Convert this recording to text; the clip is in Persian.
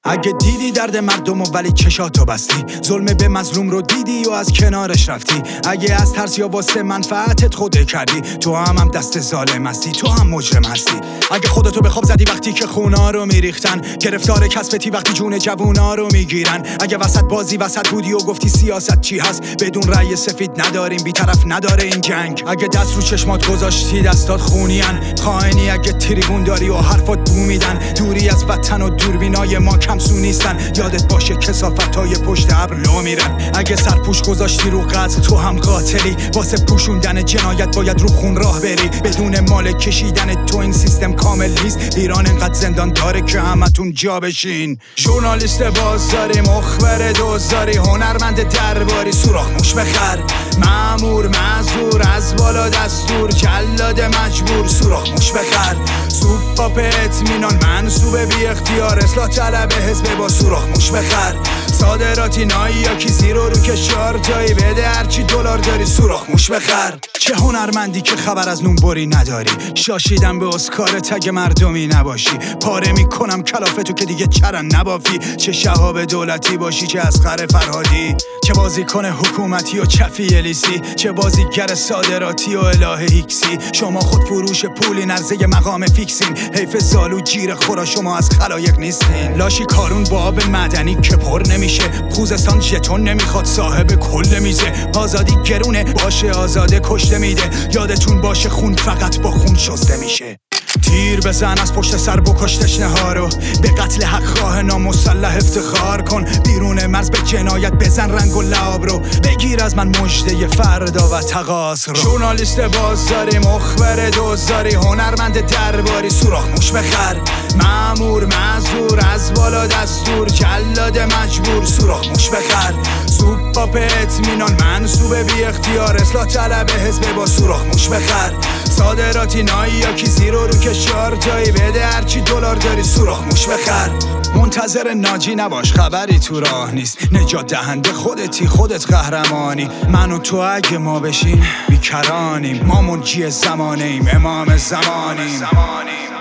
اگه دیدی درد مردمو ولی چشاتو بستی، ظلم به مظلوم رو دیدی و از کنارش رفتی، اگه از ترس یا واسه منفعتت خوده کردی، تو هم دست ظالم هستی، تو هم مجرم هستی. اگه خودتو به خواب زدی وقتی که خونا رو میریختن، گرفتار کسبتی وقتی جون جوونا رو میگیرن، اگه وسط بودی و گفتی سیاست چی هست، بدون رأی سفید نداریم، بی‌طرف نداره این جنگ. اگه دست رو چشمات گذاشتی دستات خونیان، خائنی اگه تریبون داری و حرفات بو میدن، دوری از وطن و دوربینای ما کمسو نیستن، یادت باشه کثافتای پشت ابر لو میرن. اگه سرپوش گذاشتی رو قتل تو هم قاتلی، واسه پوشوندن جنایت باید رو خون راه بری، بدون مال کشیدن تو این سیستم کامل نیست. ایران انقدر زندان داره که همتون جا بشین. ژورنالیست بازاری، مخبر دوزاری، هنرمند درباری، سوراخ موش بخر، مأمور معذور از بالا دستور، جلاد مجبور، سوراخ موش بخر، سوپاپ اطمینان منصوب بی اختیار، اصلاح طلب حزب با سوراخ موش بخر، صادراتی نایی یا کی زیرو رو که شارتایی، بده هرچی دلار داری سوراخ موش بخر. چه هنرمندی که خبر از نونبری نداری، شاشیدم به اسکار تگ مردمی نباشی، پاره میکنم کلافتو که دیگه چرن نبافی، چه شهاب دولتی باشی چه اسقر فرهادی، چه بازیکن حکومتی و چفی الیسی، چه بازیگر صادراتی و اله هیکسی، شما خود فروش پولی نرزه مقام فیکسین، حیف زالو جیر خورا شما از خلایق نیستین. لاشی کارون با آب معدنی که پر نمیشه، خوزستان ژتون نمیخواد صاحب کل میزه، آزادی گرونه باشه آزاده کشته میده، یادتون باشه خون فقط با خون شسته میشه. تیر بزن از پشت سر بکش تشنه ها رو، به قتل حق خواه نامسلح افتخار کن، بیرون مرز به جنایت بزن رنگ و لعاب رو، بگیر از من مژده فردا و تقاص رو. ژورنالیست بازاری، مخبر دوزاری، هنرمند درباری، سوراخ موش بخر، مأمور معذور از بالا دستور، جلاد مجبور، سوراخ موش بخر، سوپاپ اطمینان منصوب بی اختیار، اصلاح طلب حزب با سوراخ موش بخر، صادراتی نایی یا کی زیرو رو که شارتایی، بده هرچی دلار داری سوراخ موش بخر. منتظر ناجی نباش خبری تو راه نیست، نجات دهنده خودتی، خودت قهرمانی، من و تو اگه ما بشیم بیکرانیم، ما منجی زمانیم، امام زمانیم.